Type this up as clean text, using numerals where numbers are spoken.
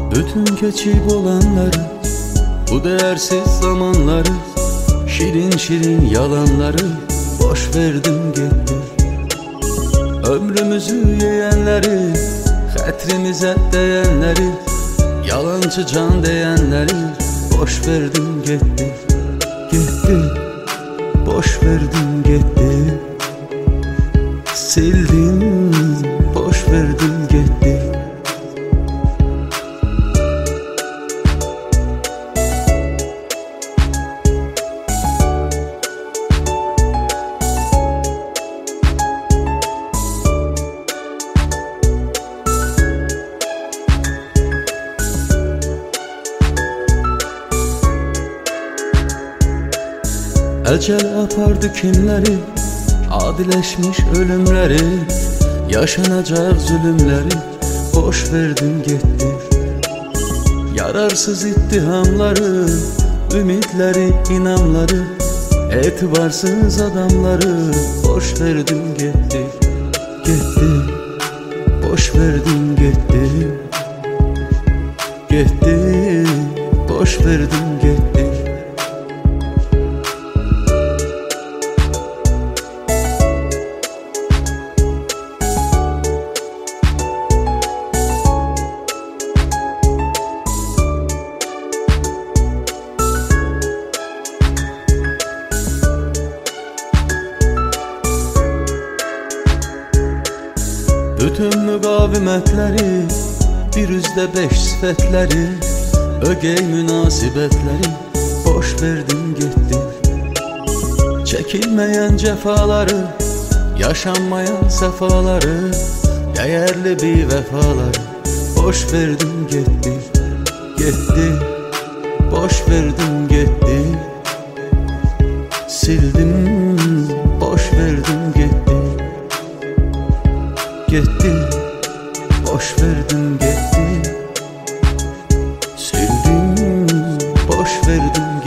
Bütün geçip olanları, bu değersiz zamanları, şirin şirin yalanları boş verdim gitti. Ömrümüzü yiyenleri, hatırımıza değenleri, yalancı can diyenleri boş verdim gitti. Gitti, boş verdim gitti. Sildim, boş verdim gitti. Ecel apardı kimleri, adileşmiş ölümleri, yaşanacak zulümleri boş verdim gitti. Yararsız ittihamları, ümitleri, inanları, etibarsız adamları boş verdim gitti. Gitti, boş verdim gitti. Gitti, boş verdim gitti. Bütün müqavimətləri, bir üzdə beş sifətləri, ögey münasibətləri boş verdim gitti. Çəkilməyən cəfaları, yaşanmayan səfaları, dəyərli bir vəfaları boş verdim gitti. Gitti, boş verdim gitti. Sildim, boş verdim gitti. Gitti, boş verdim gitti. Sildim, boş verdim